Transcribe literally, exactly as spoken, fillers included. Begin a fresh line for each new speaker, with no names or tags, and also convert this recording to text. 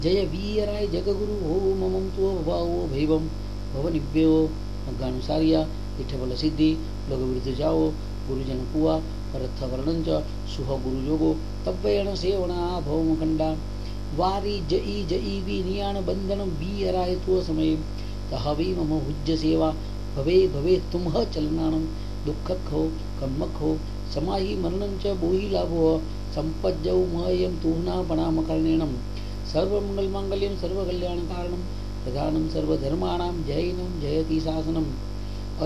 જય વીરાય જગગુરુ હો મમમ તો ભાવો ભૈવમ ભવનિવ્યો મગ્ગાનુસાર્યા ઇઠબલ સિદ્ધિ લોક વિરુદ્ધ જાઓ ગુરુજન કુવા પરથ વર્ણંચ સુહ ગુરુ યોગો તવ્યણ સેવણા ભૌમ ખંડા વારી જઈ જઈ વી નિયાણ બંધન બી અરાય તો સમય તહવી મમ હુજ્જ સેવા ભવે ભવે તુમ્હ ચલનાણમ દુઃખક હો કમ્મક હો સમાહી મરણં ચ બોહી લાભો સંપજ્જૌ મયમ તુહના પણામકર્ણેણમ સર્વમંગલ માંગલ્યમ સર્વકલ્યાણ કારણમ પ્રધાનમ સર્વધર્માણામ જૈનમ જયતિ શાસનમ